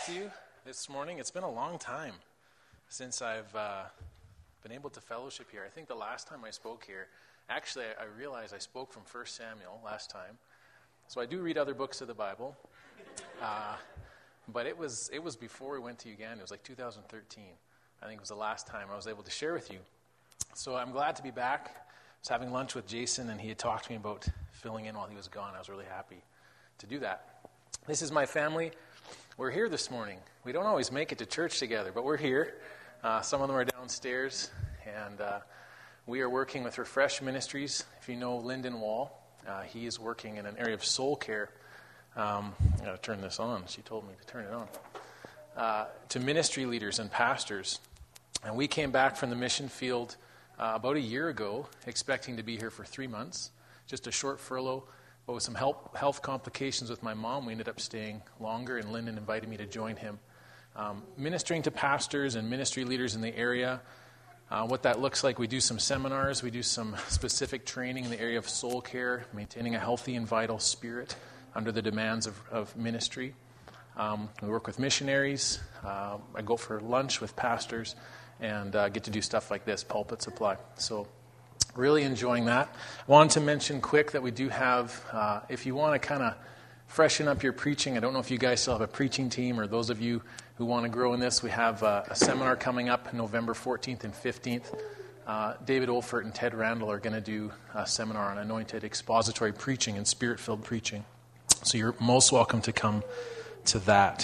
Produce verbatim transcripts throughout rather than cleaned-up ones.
to you this morning. It's been a long time since I've uh, been able to fellowship here. I think the last time I spoke here, actually I, I realized I spoke from First Samuel last time. So I do read other books of the Bible, uh, but it was it was before we went to Uganda. It was like two thousand thirteen. I think it was the last time I was able to share with you. So I'm glad to be back. I was having lunch with Jason, and he had talked to me about filling in while he was gone. I was really happy to do that. This is my family. We're here this morning. We don't always make it to church together, but we're here. Uh, some of them are downstairs, and uh, we are working with Refresh Ministries. If you know Lyndon Wall, uh, he is working in an area of soul care. Um, I got to turn this on. She told me to turn it on. Uh, to ministry leaders and pastors. And we came back from the mission field uh, about a year ago, expecting to be here for three months, just a short furlough. But with some help, health complications with my mom, we ended up staying longer, and Lyndon invited me to join him. Um, ministering to pastors and ministry leaders in the area, uh, what that looks like, we do some seminars, we do some specific training in the area of soul care, maintaining a healthy and vital spirit under the demands of, of ministry. Um, we work with missionaries. Uh, I go for lunch with pastors and uh, get to do stuff like this, pulpit supply. So really enjoying that. I wanted to mention quick that we do have, uh, if you want to kind of freshen up your preaching, I don't know if you guys still have a preaching team, or those of you who want to grow in this, we have uh, a seminar coming up November fourteenth and fifteenth. Uh, David Olfert and Ted Randall are going to do a seminar on anointed expository preaching and spirit-filled preaching. So you're most welcome to come to that.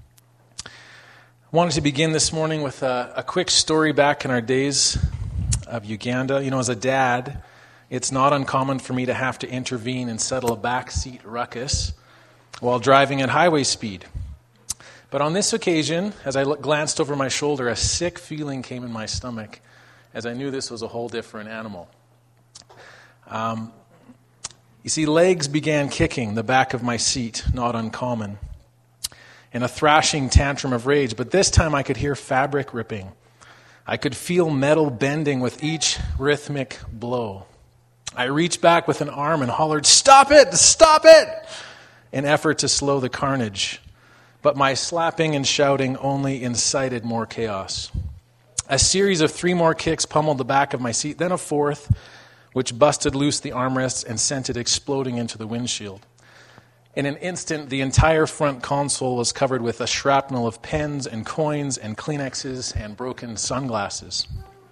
I wanted to begin this morning with a, a quick story back in our days of Uganda. You know, as a dad, it's not uncommon for me to have to intervene and settle a backseat ruckus while driving at highway speed. But on this occasion, as I look, glanced over my shoulder, a sick feeling came in my stomach as I knew this was a whole different animal. Um, you see, legs began kicking the back of my seat, not uncommon, in a thrashing tantrum of rage. But this time I could hear fabric ripping. I could feel metal bending with each rhythmic blow. I reached back with an arm and hollered, "Stop it! Stop it!" in effort to slow the carnage. But my slapping and shouting only incited more chaos. A series of three more kicks pummeled the back of my seat, then a fourth, which busted loose the armrests and sent it exploding into the windshield. In an instant, the entire front console was covered with a shrapnel of pens and coins and Kleenexes and broken sunglasses.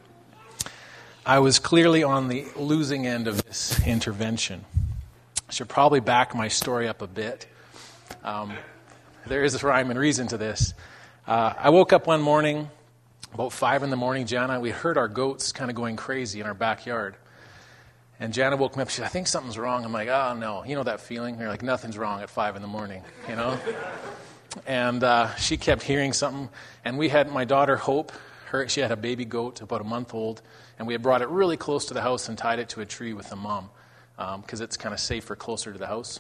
I was clearly on the losing end of this intervention. I should probably back my story up a bit. Um, there is a rhyme and reason to this. Uh, I woke up one morning, about five in the morning, Jana, we heard our goats kind of going crazy in our backyard. And Jana woke me up. She said, "I think something's wrong." I'm like, "Oh, no." You know that feeling? You're like, nothing's wrong at five in the morning, you know? And uh, she kept hearing something. And we had my daughter, Hope, her, she had a baby goat, about a month old. And we had brought it really close to the house and tied it to a tree with the mom because um, it's kind of safer closer to the house.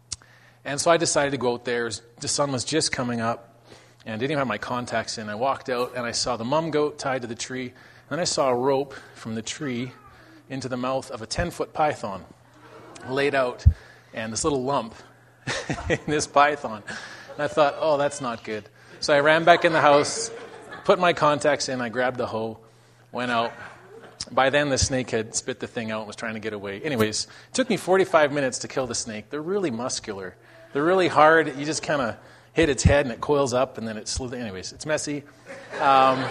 And so I decided to go out there. The sun was just coming up and didn't even have my contacts in. I walked out and I saw the mom goat tied to the tree. And then I saw a rope from the tree into the mouth of a ten-foot python laid out, and this little lump in this python. And I thought, oh, that's not good. So I ran back in the house, put my contacts in, I grabbed the hoe, went out. By then, the snake had spit the thing out and was trying to get away. Anyways, it took me forty-five minutes to kill the snake. They're really muscular. They're really hard. You just kind of hit its head, and it coils up, and then it slithers. Anyways, it's messy. Um,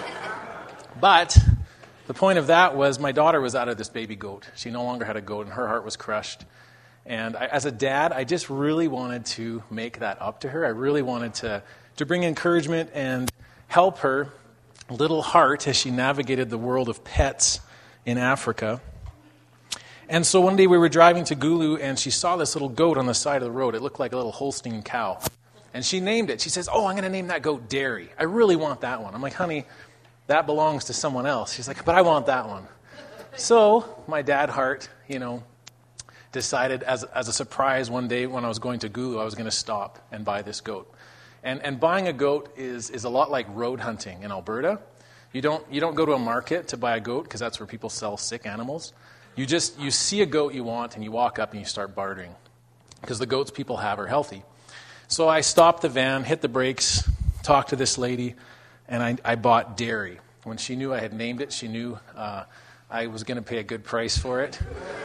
but the point of that was my daughter was out of this baby goat. She no longer had a goat, and her heart was crushed. And I, as a dad, I just really wanted to make that up to her. I really wanted to, to bring encouragement and help her little heart as she navigated the world of pets in Africa. And so one day we were driving to Gulu, and she saw this little goat on the side of the road. It looked like a little Holstein cow. And she named it. She says, "Oh, I'm going to name that goat Dairy. I really want that one." I'm like, "Honey, that belongs to someone else." She's like, "But I want that one." So my dad heart, you know, decided as as a surprise one day when I was going to Gulu, I was going to stop and buy this goat. And and buying a goat is is a lot like road hunting in Alberta. You don't you don't go to a market to buy a goat because that's where people sell sick animals. You just you see a goat you want and you walk up and you start bartering because the goats people have are healthy. So I stopped the van, hit the brakes, talked to this lady, and I, I bought dairy. When she knew I had named it, she knew uh, I was going to pay a good price for it.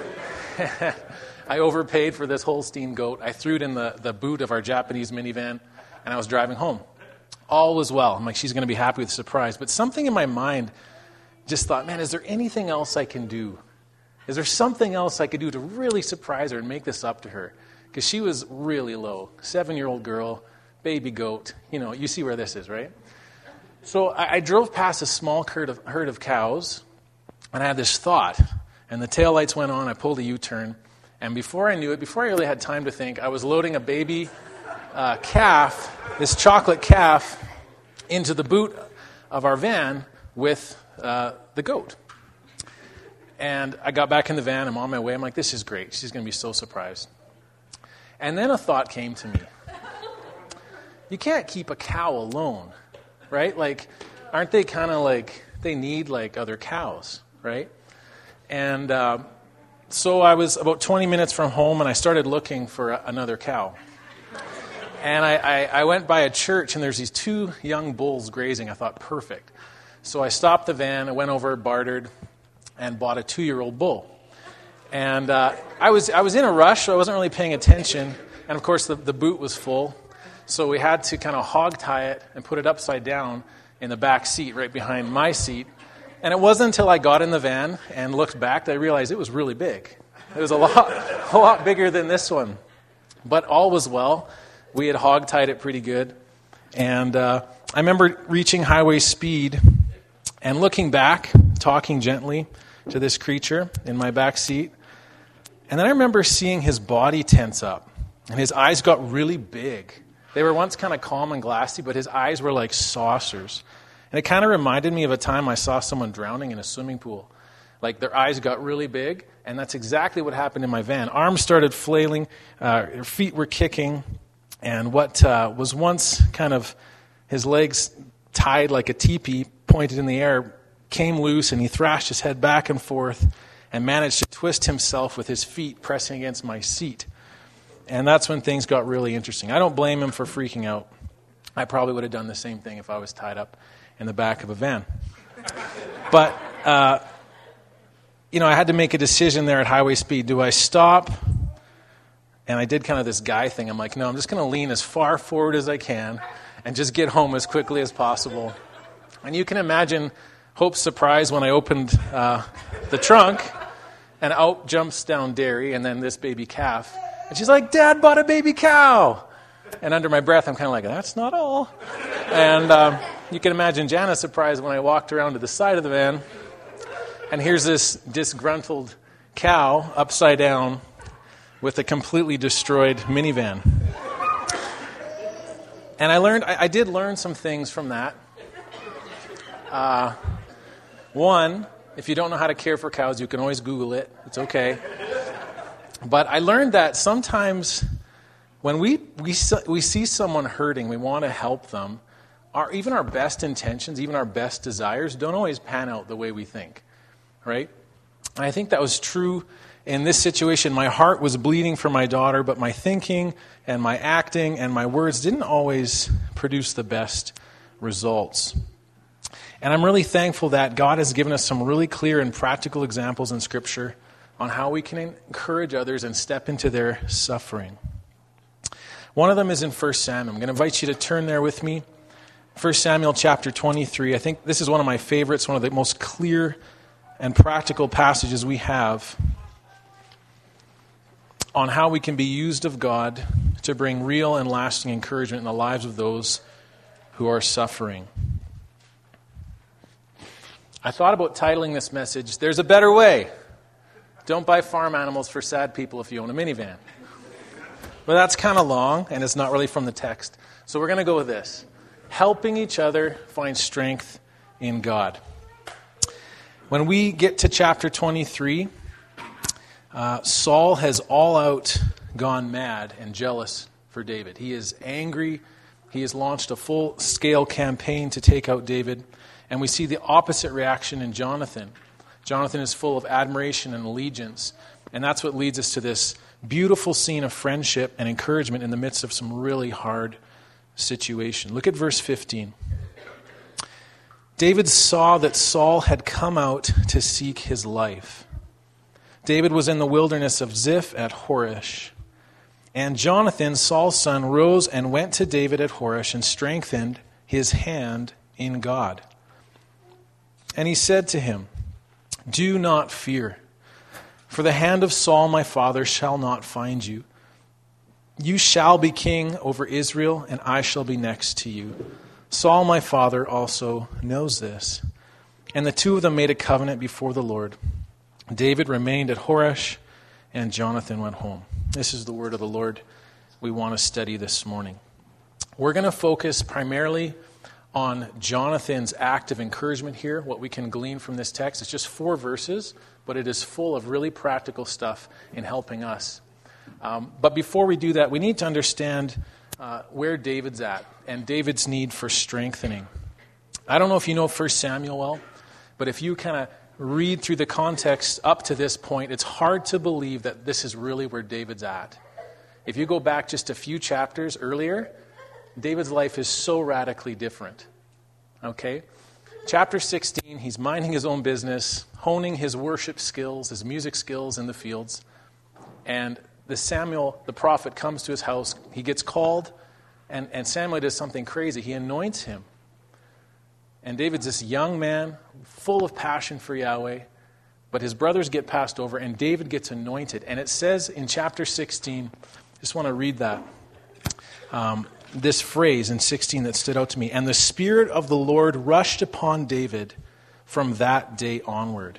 I overpaid for this Holstein goat. I threw it in the, the boot of our Japanese minivan, and I was driving home. All was well. I'm like, she's going to be happy with the surprise. But something in my mind just thought, man, is there anything else I can do? Is there something else I could do to really surprise her and make this up to her? Because she was really low. Seven-year-old girl, baby goat. You know, you see where this is, right? So I, I drove past a small herd of, herd of cows, and I had this thought. And the taillights went on. I pulled a U-turn. And before I knew it, before I really had time to think, I was loading a baby uh, calf, this chocolate calf, into the boot of our van with uh, the goat. And I got back in the van. I'm on my way. I'm like, this is great. She's going to be so surprised. And then a thought came to me. You can't keep a cow alone, right? Like, aren't they kind of like, they need like other cows, right? And uh, so I was about twenty minutes from home, and I started looking for a, another cow. And I, I, I went by a church, and there's these two young bulls grazing. I thought, perfect. So I stopped the van, I went over, bartered, and bought a two-year-old bull. And uh, I was I was in a rush, so I wasn't really paying attention. And, of course, the, the boot was full. So we had to kind of hog tie it and put it upside down in the back seat right behind my seat. And it wasn't until I got in the van and looked back that I realized it was really big. It was a lot, a lot bigger than this one. But all was well. We had hog-tied it pretty good. And uh, I remember reaching highway speed and looking back, talking gently to this creature in my back seat. And then I remember seeing his body tense up. And his eyes got really big. They were once kind of calm and glassy, but his eyes were like saucers. And it kind of reminded me of a time I saw someone drowning in a swimming pool. Like their eyes got really big, and that's exactly what happened in my van. Arms started flailing, uh, their feet were kicking, and what uh, was once kind of his legs tied like a teepee, pointed in the air, came loose, and he thrashed his head back and forth and managed to twist himself with his feet pressing against my seat. And that's when things got really interesting. I don't blame him for freaking out. I probably would have done the same thing if I was tied up in the back of a van. But, uh, you know, I had to make a decision there at highway speed. Do I stop? And I did kind of this guy thing. I'm like, no, I'm just going to lean as far forward as I can and just get home as quickly as possible. And you can imagine Hope's surprise when I opened uh, the trunk, and out jumps down Derry and then this baby calf. And she's like, Dad bought a baby cow. And under my breath, I'm kind of like, that's not all. And um, you can imagine Jana's surprise when I walked around to the side of the van, and here's this disgruntled cow upside down with a completely destroyed minivan. And I learned, I, I did learn some things from that. Uh, one, if you don't know how to care for cows, you can always Google it. It's okay. But I learned that sometimes when we we we see someone hurting, we want to help them. Our, even our best intentions, even our best desires don't always pan out the way we think, right? And I think that was true in this situation. My heart was bleeding for my daughter, but my thinking and my acting and my words didn't always produce the best results. And I'm really thankful that God has given us some really clear and practical examples in Scripture on how we can encourage others and step into their suffering. One of them is in First Samuel. I'm going to invite you to turn there with me. First Samuel chapter twenty-three. I think this is one of my favorites, one of the most clear and practical passages we have on how we can be used of God to bring real and lasting encouragement in the lives of those who are suffering. I thought about titling this message, There's a Better Way. Don't buy farm animals for sad people if you own a minivan. But that's kind of long, and it's not really from the text. So we're going to go with this. Helping each other find strength in God. When we get to chapter twenty-three, uh, Saul has all out gone mad and jealous for David. He is angry. He has launched a full-scale campaign to take out David. And we see the opposite reaction in Jonathan. Jonathan is full of admiration and allegiance. And that's what leads us to this beautiful scene of friendship and encouragement in the midst of some really hard situation. Look at verse fifteen. David saw that Saul had come out to seek his life. David was in the wilderness of Ziph at Horesh. And Jonathan, Saul's son, rose and went to David at Horesh and strengthened his hand in God. And he said to him, "Do not fear, for the hand of Saul my father shall not find you. You shall be king over Israel, and I shall be next to you. Saul my father also knows this." And the two of them made a covenant before the Lord. David remained at Horesh, and Jonathan went home. This is the word of the Lord we want to study this morning. We're going to focus primarily on Jonathan's act of encouragement here, what we can glean from this text. It's just four verses, but it is full of really practical stuff in helping us. Um, but before we do that, we need to understand uh, where David's at and David's need for strengthening. I don't know if you know First Samuel well, but if you kind of read through the context up to this point, it's hard to believe that this is really where David's at. If you go back just a few chapters earlier, David's life is so radically different. Okay? Chapter sixteen, he's minding his own business, honing his worship skills, his music skills in the fields. And the Samuel, the prophet, comes to his house. He gets called, and, and Samuel does something crazy. He anoints him. And David's this young man, full of passion for Yahweh, but his brothers get passed over, and David gets anointed. And it says in chapter sixteen, I just want to read that, um, this phrase in sixteen that stood out to me. "And the Spirit of the Lord rushed upon David from that day onward."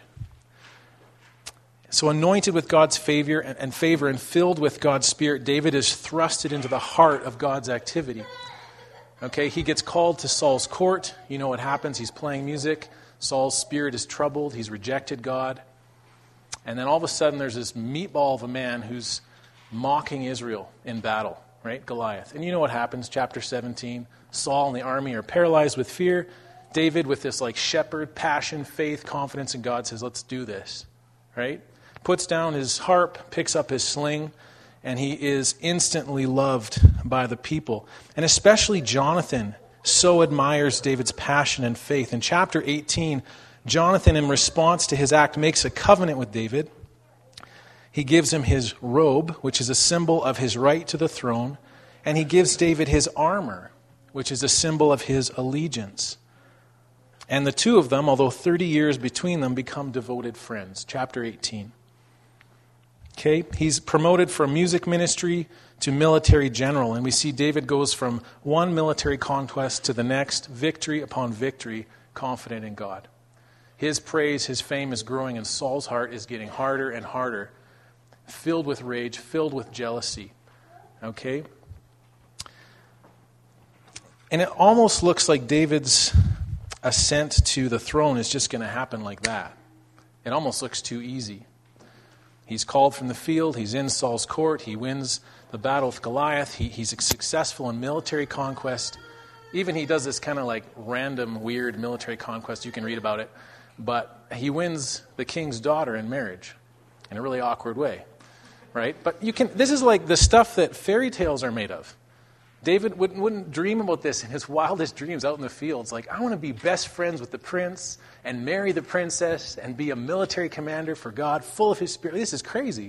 So anointed with God's favor and, and favor and filled with God's Spirit, David is thrusted into the heart of God's activity. Okay, he gets called to Saul's court. You know what happens. He's playing music. Saul's spirit is troubled. He's rejected God. And then all of a sudden there's this meatball of a man who's mocking Israel in battle, right? Goliath. And you know what happens. Chapter seventeen, Saul and the army are paralyzed with fear. David, with this like shepherd, passion, faith, confidence in God, says, "Let's do this," right? Puts down his harp, picks up his sling, and he is instantly loved by the people. And especially Jonathan so admires David's passion and faith. In chapter eighteen, Jonathan, in response to his act, makes a covenant with David. He gives him his robe, which is a symbol of his right to the throne, and he gives David his armor, which is a symbol of his allegiance. And the two of them, although thirty years between them, become devoted friends. Chapter eighteen. Okay, he's promoted from music ministry to military general, and we see David goes from one military conquest to the next, victory upon victory, confident in God. His praise, his fame is growing, and Saul's heart is getting harder and harder, filled with rage, filled with jealousy. Okay? And it almost looks like David's ascent to the throne is just going to happen like that. It almost looks too easy. He's called from the field. He's in Saul's court. He wins the battle with Goliath. He, he's successful in military conquest. Even he does this kind of like random, weird military conquest. You can read about it. But he wins the king's daughter in marriage in a really awkward way, right? But you can. This is like the stuff that fairy tales are made of. David wouldn't, wouldn't dream about this in his wildest dreams out in the fields. Like, I want to be best friends with the prince and marry the princess and be a military commander for God, full of his spirit. This is crazy.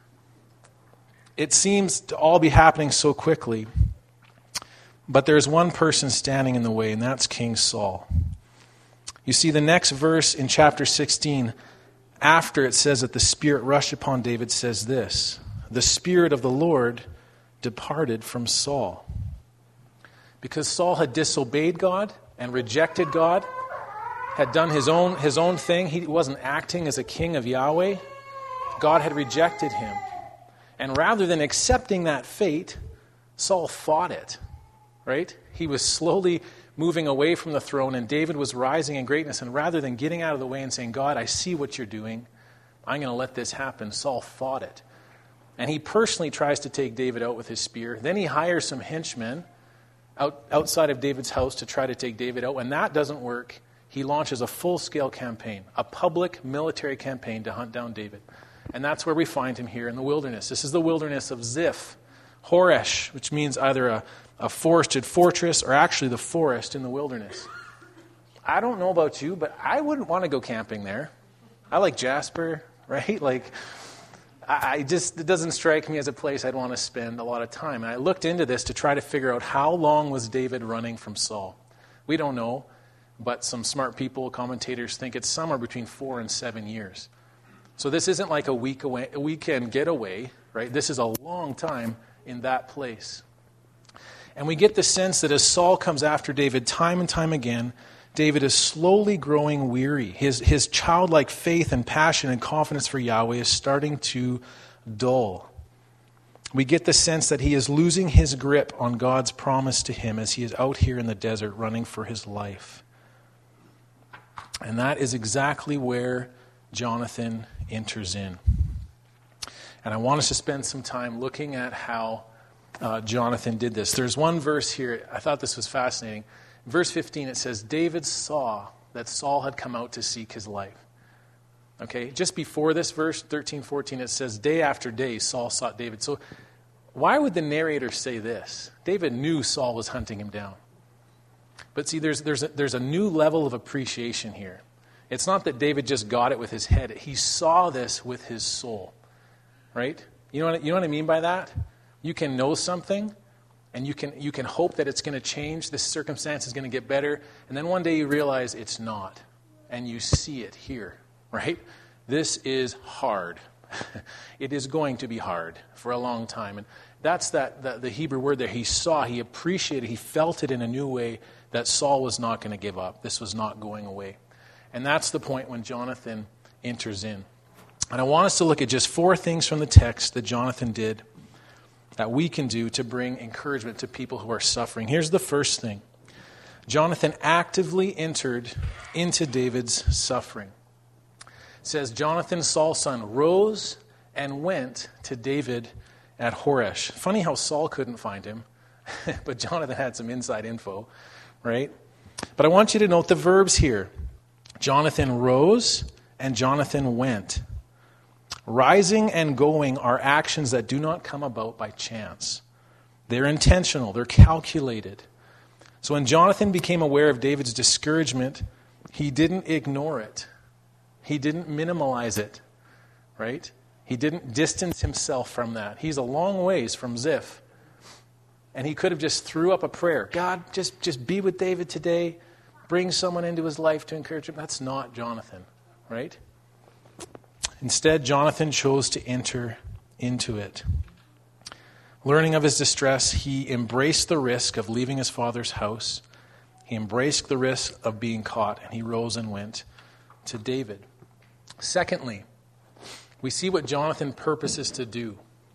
It seems to all be happening so quickly. But there's one person standing in the way, and that's King Saul. You see, the next verse in chapter sixteen, after it says that the Spirit rushed upon David, says this: "The Spirit of the Lord departed from Saul." Because Saul had disobeyed God and rejected God, had done his own his own thing. He wasn't acting as a king of Yahweh. God had rejected him. And rather than accepting that fate, Saul fought it, right? He was slowly moving away from the throne, and David was rising in greatness. And rather than getting out of the way and saying, "God, I see what you're doing. I'm going to let this happen," Saul fought it. And he personally tries to take David out with his spear. Then he hires some henchmen out, outside of David's house to try to take David out. When that doesn't work, he launches a full-scale campaign, a public military campaign to hunt down David. And that's where we find him here in the wilderness. This is the wilderness of Ziph, Horesh, which means either a, a forested fortress, or actually the forest in the wilderness. I don't know about you, but I wouldn't want to go camping there. I like Jasper, right? Like, I, I just, it doesn't strike me as a place I'd want to spend a lot of time. And I looked into this to try to figure out how long was David running from Saul. We don't know, but some smart people, commentators, think it's somewhere between four and seven years. So this isn't like a week away, a weekend getaway, right? This is a long time in that place. And we get the sense that as Saul comes after David time and time again, David is slowly growing weary. His, his childlike faith and passion and confidence for Yahweh is starting to dull. We get the sense that he is losing his grip on God's promise to him as he is out here in the desert running for his life. And that is exactly where Jonathan enters in. And I want us to spend some time looking at how uh, Jonathan did this. There's one verse here, I thought this was fascinating. Verse fifteen, it says, David saw that Saul had come out to seek his life. Okay, just before this verse, thirteen, fourteen, it says, day after day, Saul sought David. So why would the narrator say this? David knew Saul was hunting him down. But see, there's, there's, a, there's a new level of appreciation here. It's not that David just got it with his head. He saw this with his soul, right? You know what, you know what I mean by that? You can know something, and you can you can hope that it's going to change, this circumstance is going to get better, and then one day you realize it's not, and you see it here, right? This is hard. It is going to be hard for a long time. And that's that the, the Hebrew word there. He saw, he appreciated, he felt it in a new way that Saul was not going to give up. This was not going away. And that's the point when Jonathan enters in. And I want us to look at just four things from the text that Jonathan did that we can do to bring encouragement to people who are suffering. Here's the first thing. Jonathan actively entered into David's suffering. It says, Jonathan, Saul's son, rose and went to David at Horesh. Funny how Saul couldn't find him, but Jonathan had some inside info, right? But I want you to note the verbs here. Jonathan rose and Jonathan went. Rising and going are actions that do not come about by chance. They're intentional. They're calculated. So when Jonathan became aware of David's discouragement, he didn't ignore it. He didn't minimalize it, right? He didn't distance himself from that. He's a long ways from Ziph. And he could have just threw up a prayer. God, just, just be with David today. Bring someone into his life to encourage him. That's not Jonathan, right? Instead, Jonathan chose to enter into it. Learning of his distress, he embraced the risk of leaving his father's house. He embraced the risk of being caught, and he rose and went to David. Secondly, we see what Jonathan purposes to do.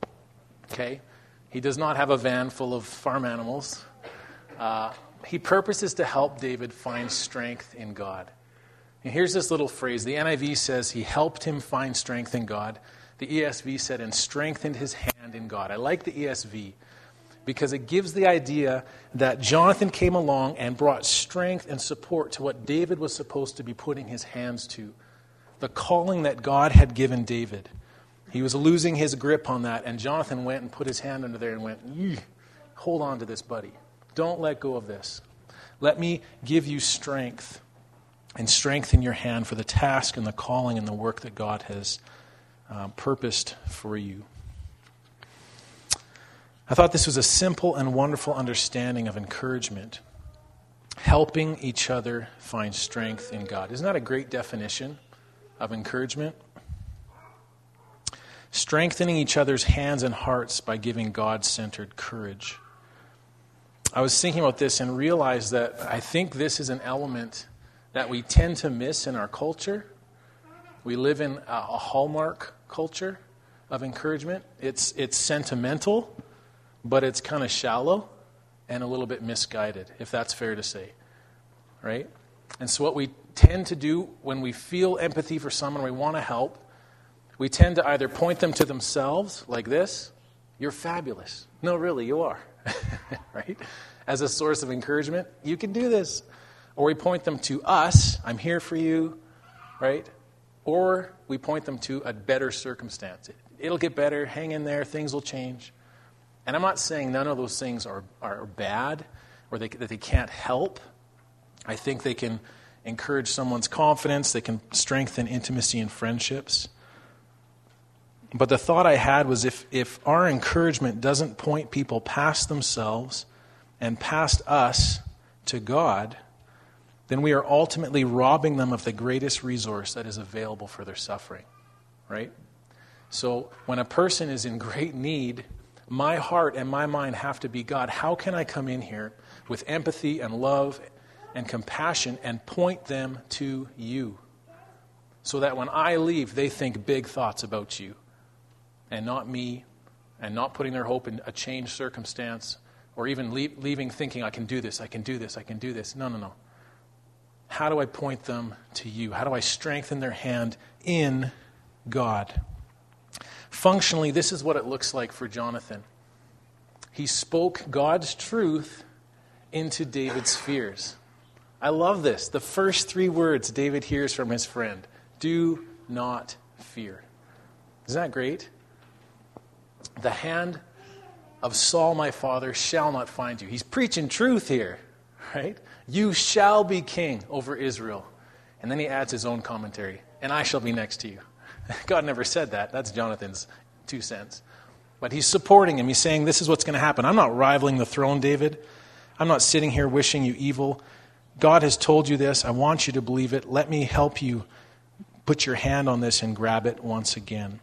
Okay? He does not have a van full of farm animals. Uh, he purposes to help David find strength in God. And here's this little phrase. The N I V says he helped him find strength in God. The E S V said, and strengthened his hand in God. I like the E S V because it gives the idea that Jonathan came along and brought strength and support to what David was supposed to be putting his hands to. The calling that God had given David. He was losing his grip on that, and Jonathan went and put his hand under there and went, hold on to this, buddy. Don't let go of this. Let me give you strength. And strengthen your hand for the task and the calling and the work that God has uh, purposed for you. I thought this was a simple and wonderful understanding of encouragement. Helping each other find strength in God. Isn't that a great definition of encouragement? Strengthening each other's hands and hearts by giving God-centered courage. I was thinking about this and realized that I think this is an element that we tend to miss in our culture. We live in a, a hallmark culture of encouragement. It's it's sentimental, but it's kind of shallow and a little bit misguided, if that's fair to say, right? And so what we tend to do when we feel empathy for someone, we want to help, we tend to either point them to themselves, like this, you're fabulous. No, really, you are, right? As a source of encouragement, you can do this. Or we point them to us, I'm here for you, right? Or we point them to a better circumstance. It'll get better, hang in there, things will change. And I'm not saying none of those things are, are bad or they, that they can't help. I think they can encourage someone's confidence. They can strengthen intimacy and friendships. But the thought I had was if, if our encouragement doesn't point people past themselves and past us to God, then we are ultimately robbing them of the greatest resource that is available for their suffering, right? So when a person is in great need, my heart and my mind have to be, God, how can I come in here with empathy and love and compassion and point them to you so that when I leave, they think big thoughts about you and not me and not putting their hope in a changed circumstance or even leave, leaving thinking, I can do this, I can do this, I can do this. No, no, no. How do I point them to you? How do I strengthen their hand in God? Functionally, this is what it looks like for Jonathan. He spoke God's truth into David's fears. I love this. The first three words David hears from his friend: do not fear. Isn't that great? The hand of Saul my father shall not find you. He's preaching truth here, right? You shall be king over Israel. And then he adds his own commentary, and I shall be next to you. God never said that. That's Jonathan's two cents. But he's supporting him. He's saying, this is what's going to happen. I'm not rivaling the throne, David. I'm not sitting here wishing you evil. God has told you this. I want you to believe it. Let me help you put your hand on this and grab it once again.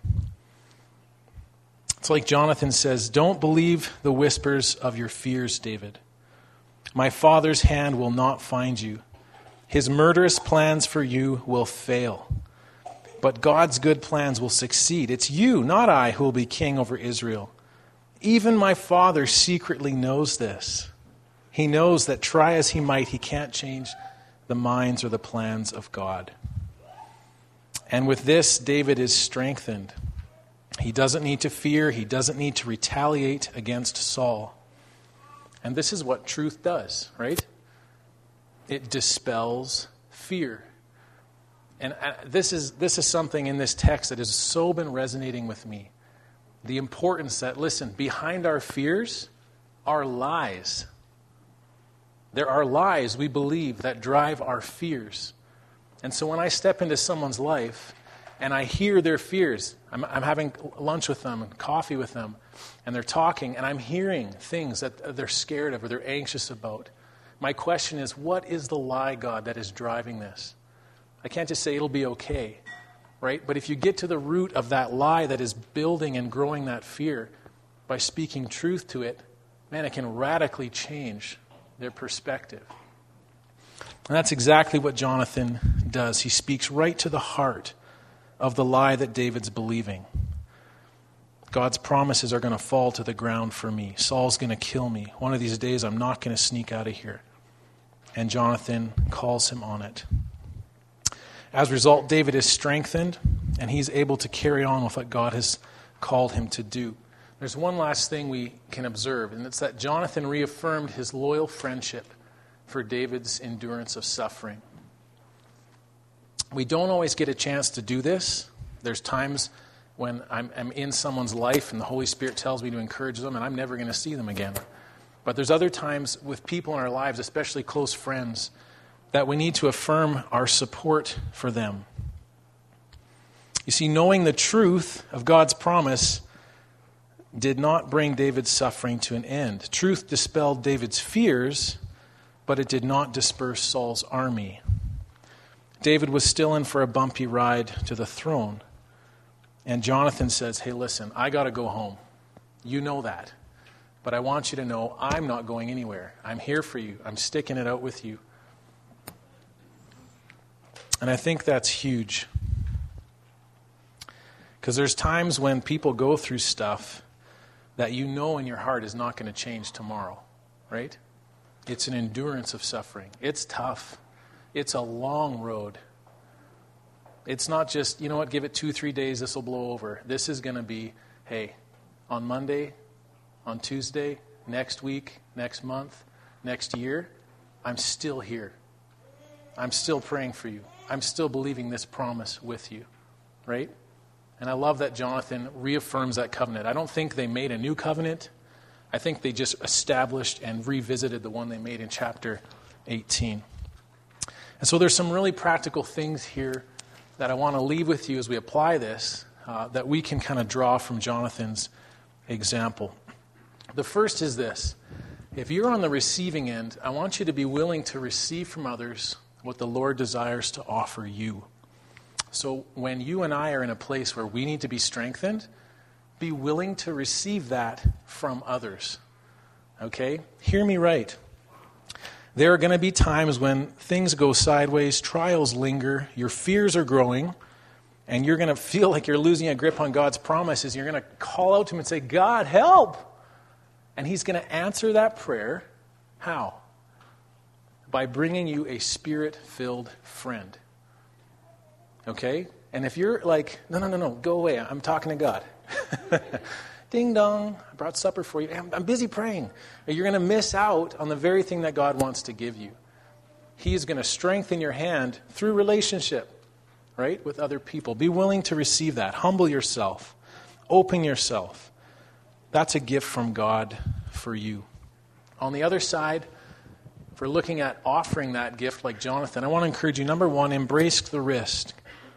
It's like Jonathan says, don't believe the whispers of your fears, David. My father's hand will not find you. His murderous plans for you will fail. But God's good plans will succeed. It's you, not I, who will be king over Israel. Even my father secretly knows this. He knows that try as he might, he can't change the minds or the plans of God. And with this, David is strengthened. He doesn't need to fear. He doesn't need to retaliate against Saul. And this is what truth does, right? It dispels fear. And this is this is something in this text that has so been resonating with me. The importance that, listen, behind our fears are lies. There are lies we believe that drive our fears. And so when I step into someone's life and I hear their fears, I'm, I'm having lunch with them and coffee with them, and they're talking, and I'm hearing things that they're scared of or they're anxious about. My question is, what is the lie, God, that is driving this? I can't just say it'll be okay, right? But if you get to the root of that lie that is building and growing that fear by speaking truth to it, man, it can radically change their perspective. And that's exactly what Jonathan does. He speaks right to the heart of the lie that David's believing. God's promises are going to fall to the ground for me. Saul's going to kill me. One of these days, I'm not going to sneak out of here. And Jonathan calls him on it. As a result, David is strengthened, and he's able to carry on with what God has called him to do. There's one last thing we can observe, and it's that Jonathan reaffirmed his loyal friendship for David's endurance of suffering. We don't always get a chance to do this. There's times when I'm, I'm in someone's life and the Holy Spirit tells me to encourage them, and I'm never going to see them again. But there's other times with people in our lives, especially close friends, that we need to affirm our support for them. You see, knowing the truth of God's promise did not bring David's suffering to an end. Truth dispelled David's fears, but it did not disperse Saul's army. David was still in for a bumpy ride to the throne. And Jonathan says, hey, listen, I got to go home. You know that. But I want you to know I'm not going anywhere. I'm here for you. I'm sticking it out with you. And I think that's huge. Because there's times when people go through stuff that you know in your heart is not going to change tomorrow, right? It's an endurance of suffering. It's tough. It's a long road. It's not just, you know what, give it two, three days, this will blow over. This is going to be, hey, on Monday, on Tuesday, next week, next month, next year, I'm still here. I'm still praying for you. I'm still believing this promise with you, right? And I love that Jonathan reaffirms that covenant. I don't think they made a new covenant. I think they just established and revisited the one they made in chapter eighteen. And so there's some really practical things here that I want to leave with you as we apply this, uh, that we can kind of draw from Jonathan's example. The first is this. If you're on the receiving end, I want you to be willing to receive from others what the Lord desires to offer you. So when you and I are in a place where we need to be strengthened, be willing to receive that from others. Okay? Hear me right. There are going to be times when things go sideways, trials linger, your fears are growing, and you're going to feel like you're losing a grip on God's promises. You're going to call out to Him and say, God, help! And He's going to answer that prayer. How? By bringing you a Spirit-filled friend. Okay? And if you're like, no, no, no, no, go away. I'm talking to God. Ding dong, I brought supper for you. I'm, I'm busy praying. You're going to miss out on the very thing that God wants to give you. He is going to strengthen your hand through relationship, right, with other people. Be willing to receive that. Humble yourself. Open yourself. That's a gift from God for you. On the other side, if we're looking at offering that gift like Jonathan, I want to encourage you, number one, embrace the risk.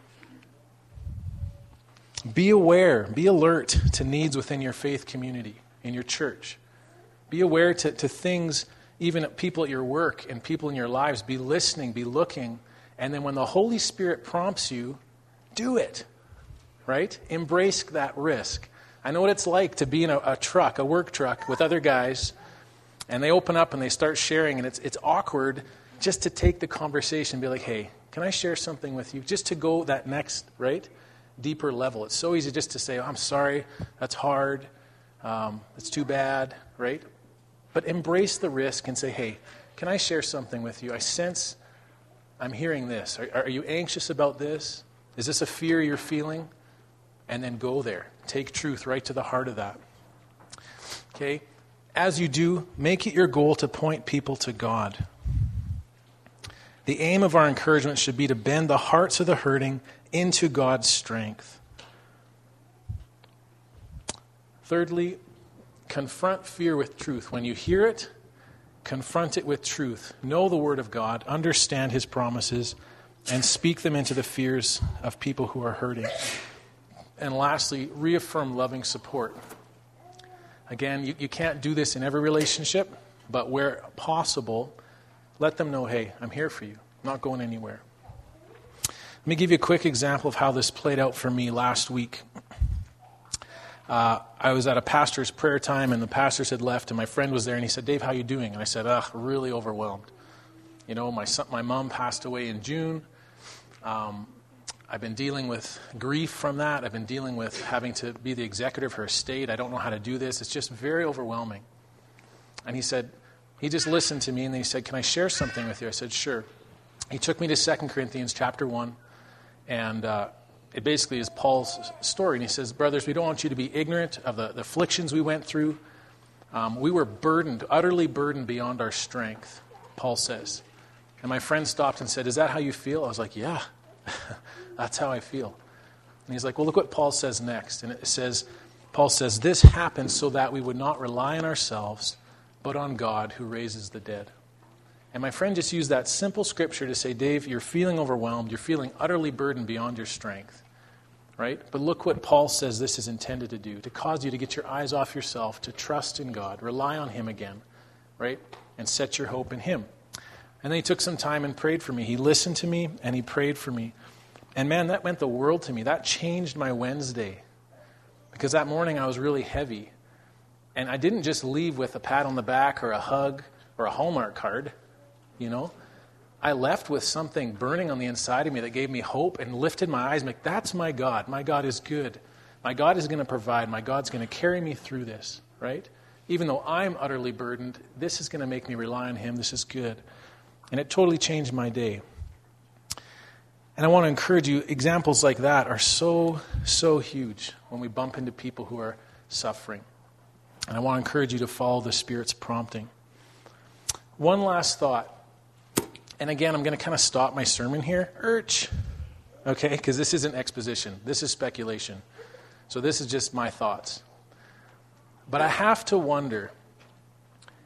Be aware, be alert to needs within your faith community, in your church. Be aware to, to things, even at people at your work and people in your lives. Be listening, be looking. And then when the Holy Spirit prompts you, do it, right? Embrace that risk. I know what it's like to be in a, a truck, a work truck with other guys, and they open up and they start sharing, and it's it's awkward just to take the conversation and be like, hey, can I share something with you? Just to go that next, right, deeper level. It's so easy just to say, oh, I'm sorry, that's hard, um, it's too bad, right? But embrace the risk and say, hey, can I share something with you? I sense I'm hearing this. Are, are you anxious about this? Is this a fear you're feeling? And then go there. Take truth right to the heart of that. Okay? As you do, make it your goal to point people to God. The aim of our encouragement should be to bend the hearts of the hurting into God's strength. Thirdly, confront fear with truth. When you hear it, confront it with truth. Know the Word of God, understand His promises, and speak them into the fears of people who are hurting. And lastly, reaffirm loving support. Again, you, you can't do this in every relationship, but where possible, let them know, hey, I'm here for you. I'm not going anywhere. Let me give you a quick example of how this played out for me last week. Uh, I was at a pastor's prayer time, and the pastors had left, and my friend was there, and he said, Dave, how you doing? And I said, ugh, really overwhelmed. You know, my son, my mom passed away in June. Um, I've been dealing with grief from that. I've been dealing with having to be the executor of her estate. I don't know how to do this. It's just very overwhelming. And he said, he just listened to me, and then he said, can I share something with you? I said, sure. He took me to Second Corinthians chapter one, and uh, it basically is Paul's story. And he says, brothers, we don't want you to be ignorant of the, the afflictions we went through. Um, we were burdened, utterly burdened beyond our strength, Paul says. And my friend stopped and said, is that how you feel? I was like, yeah. That's how I feel. And he's like, well, look what Paul says next. And it says, Paul says, this happened so that we would not rely on ourselves, but on God who raises the dead. And my friend just used that simple scripture to say, Dave, you're feeling overwhelmed. You're feeling utterly burdened beyond your strength. Right? But look what Paul says this is intended to do, to cause you to get your eyes off yourself, to trust in God, rely on Him again, right? And set your hope in Him. And then he took some time and prayed for me. He listened to me and he prayed for me. And man, that meant the world to me. That changed my Wednesday. Because that morning I was really heavy. And I didn't just leave with a pat on the back or a hug or a Hallmark card, you know. I left with something burning on the inside of me that gave me hope and lifted my eyes. I'm like, that's my God. My God is good. My God is going to provide. My God's going to carry me through this, right? Even though I'm utterly burdened, this is going to make me rely on Him. This is good. And it totally changed my day. And I want to encourage you, examples like that are so, so huge when we bump into people who are suffering. And I want to encourage you to follow the Spirit's prompting. One last thought. And again, I'm going to kind of stop my sermon here. Urch. Okay, because this isn't exposition. This is speculation. So this is just my thoughts. But I have to wonder,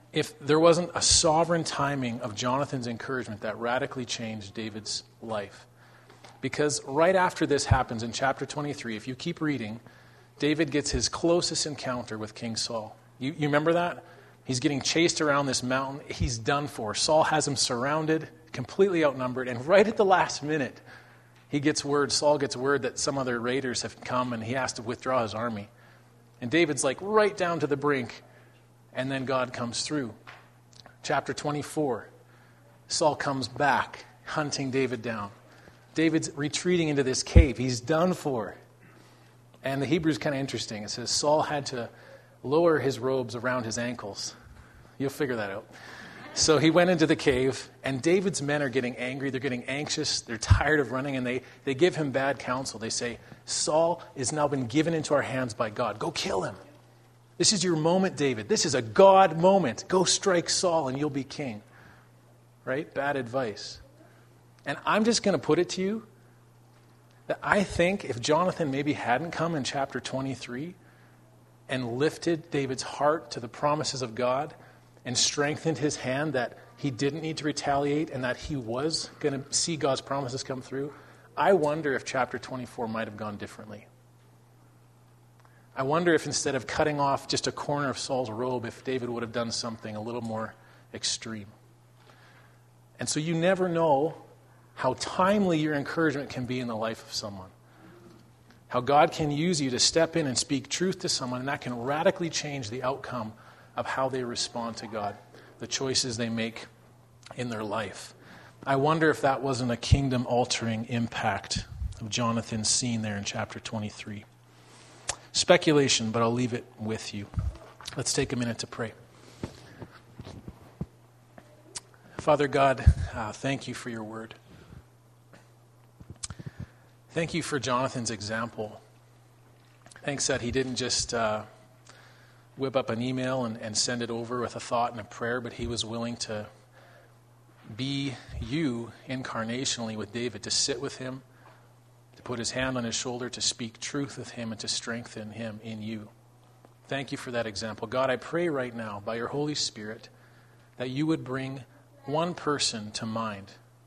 if there wasn't a sovereign timing of Jonathan's encouragement that radically changed David's life. Because right after this happens in chapter twenty-three, if you keep reading, David gets his closest encounter with King Saul. You, you remember that? He's getting chased around this mountain. He's done for. Saul has him surrounded, completely outnumbered. And right at the last minute, he gets word, Saul gets word that some other raiders have come and he has to withdraw his army. And David's like right down to the brink. And then God comes through. Chapter twenty-four, Saul comes back, hunting David down. David's retreating into this cave. He's done for. And the Hebrew's kind of interesting. It says Saul had to lower his robes around his ankles. You'll figure that out. So he went into the cave, and David's men are getting angry. They're getting anxious. They're tired of running, and they, they give him bad counsel. They say, Saul has now been given into our hands by God. Go kill him. This is your moment, David. This is a God moment. Go strike Saul, and you'll be king. Right? Bad advice. And I'm just going to put it to you that I think if Jonathan maybe hadn't come in chapter twenty-three and lifted David's heart to the promises of God and strengthened his hand that he didn't need to retaliate and that he was going to see God's promises come through, I wonder if chapter twenty-four might have gone differently. I wonder if instead of cutting off just a corner of Saul's robe, if David would have done something a little more extreme. And so you never know how timely your encouragement can be in the life of someone. How God can use you to step in and speak truth to someone, and that can radically change the outcome of how they respond to God, the choices they make in their life. I wonder if that wasn't a kingdom-altering impact of Jonathan's scene there in chapter twenty-three. Speculation, but I'll leave it with you. Let's take a minute to pray. Father God, uh, thank you for your word. Thank you for Jonathan's example. Thanks that he didn't just uh, whip up an email and, and send it over with a thought and a prayer, but he was willing to be you incarnationally with David, to sit with him, to put his hand on his shoulder, to speak truth with him, and to strengthen him in you. Thank you for that example. God, I pray right now, by your Holy Spirit, that you would bring one person to mind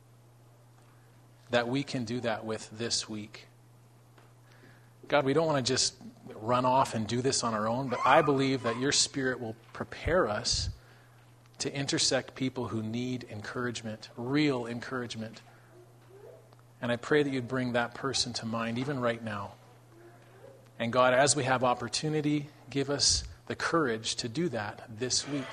that we can do that with this week. God, we don't want to just run off and do this on our own, but I believe that your Spirit will prepare us to intersect people who need encouragement, real encouragement. And I pray that you'd bring that person to mind even right now. And God, as we have opportunity, give us the courage to do that this week.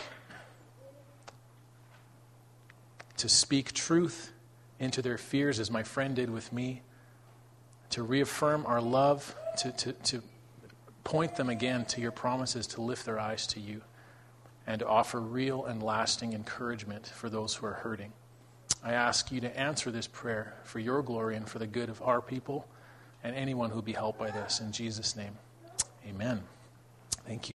To speak truth into their fears, as my friend did with me, to reaffirm our love, to, to, to point them again to your promises, to lift their eyes to you, and to offer real and lasting encouragement for those who are hurting. I ask you to answer this prayer for your glory and for the good of our people and anyone who will be helped by this. In Jesus' name, amen. Thank you.